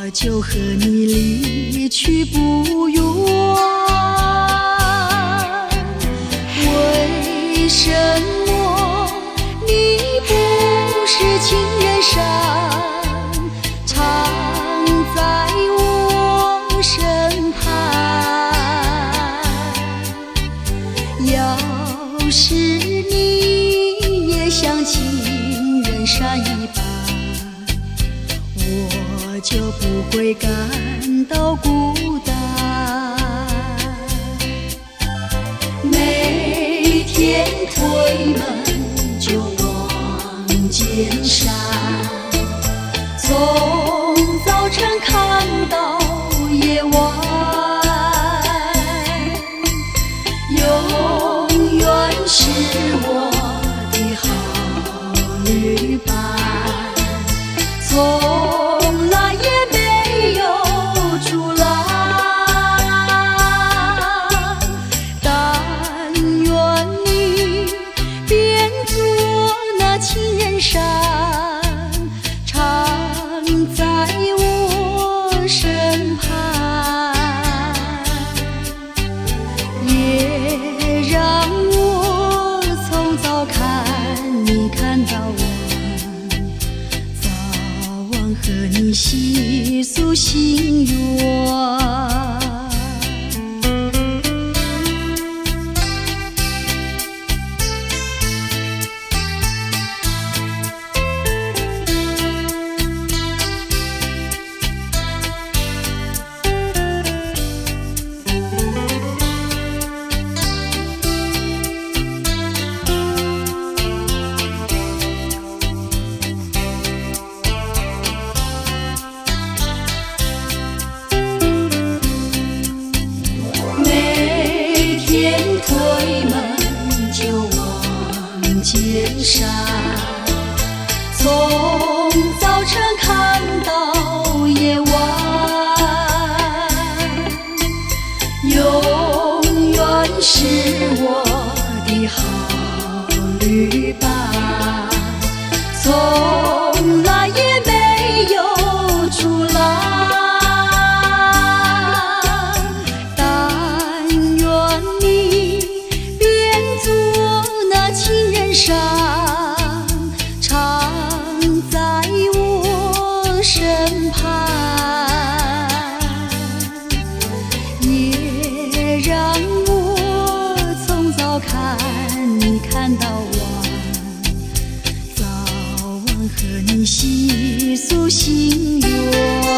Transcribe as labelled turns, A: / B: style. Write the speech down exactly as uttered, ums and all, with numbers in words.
A: 我就和你离去不远。为什么你不是情人山，常在我身旁？要是你也像情人山一般，我就不会感到孤单。每天推门就望见山，从早晨看到夜晚，永远是我的好旅伴。从来也没有出来，但愿你变作那情人山，常在我身旁，也让我从早看你看到晚，和你细诉心愿。推门就望见山，从早晨看到夜晚，永远是我的好旅伴。从来也没有出来，山常在我身旁，也让我从早看你看到晚，早晚和你细诉心愿。